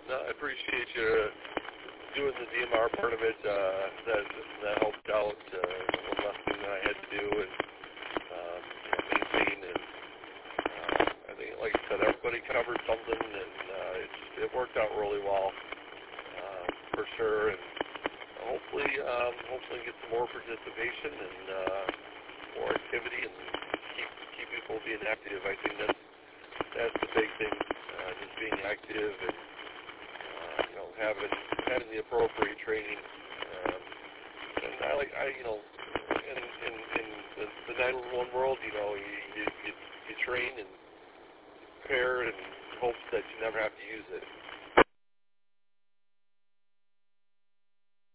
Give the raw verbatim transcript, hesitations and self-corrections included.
No, I appreciate you doing the D M R part of it. Uh, that that helped out. Uh, one less thing that I had to do and um, you know, maintain. And uh, I think, like I said, everybody covered something, and uh, it just, it worked out really well uh, for sure. And hopefully, um, hopefully get some more participation and uh, more activity, and keep keep people being active. I think that's that's the big thing. Uh, just being active and uh, you know having having the appropriate training. Um, and I like I you know in in, in the, the nine one one world, you know you, you you you train and prepare in hopes that you never have to use it.